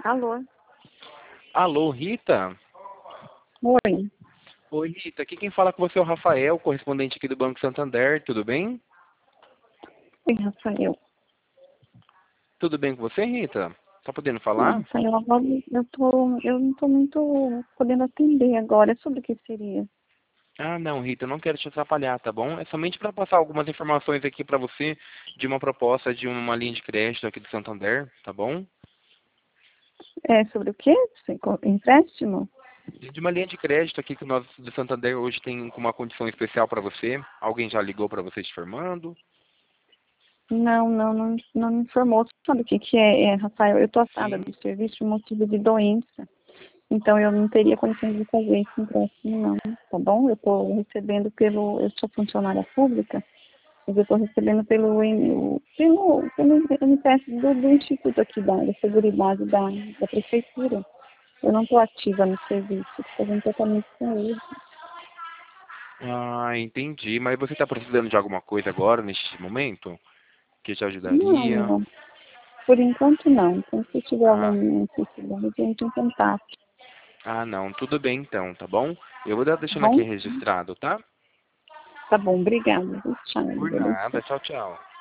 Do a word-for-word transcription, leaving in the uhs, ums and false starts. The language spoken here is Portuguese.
Alô? Alô, Rita? Oi. Oi, Rita. Aqui quem fala com você é o Rafael, correspondente aqui do Banco Santander. Tudo bem? Oi, Rafael. Tudo bem com você, Rita? Tá podendo Oi, falar? Rafael, agora eu, tô, eu não estou muito podendo atender agora. Sobre o que seria? Ah, não, Rita, eu não quero te atrapalhar, tá bom? É somente para passar algumas informações aqui para você de uma proposta de uma linha de crédito aqui do Santander, tá bom? É sobre o quê? Sem co- Empréstimo? De uma linha de crédito aqui que nós do Santander hoje tem com uma condição especial para você. Alguém já ligou para você te informando? Não, não, não, não me informou. Sabe o que, que é, é, Rafael? Eu estou afastada Sim. do serviço por motivo de doença. Então, eu não teria condições de fazer esse empréstimo, não. Tá bom? Eu estou recebendo pelo... Eu sou funcionária pública. Mas eu estou recebendo pelo, pelo, pelo, pelo empréstimo do, do Instituto aqui da, da Seguridade da, da Prefeitura. Eu não estou ativa no serviço, estou fazendo tratamento com ele. Ah, entendi. Mas você está precisando de alguma coisa agora, neste momento? Que te Não, ajudaria? não. Por enquanto não. Então, se tiver alguma Ah, necessidade, entre em contato. ah, não. Tudo bem então, tá bom? Eu vou dar Tá deixando aqui bom? registrado, tá? Tá bom, obrigada. Tchau, Por beleza? nada. Tchau, tchau.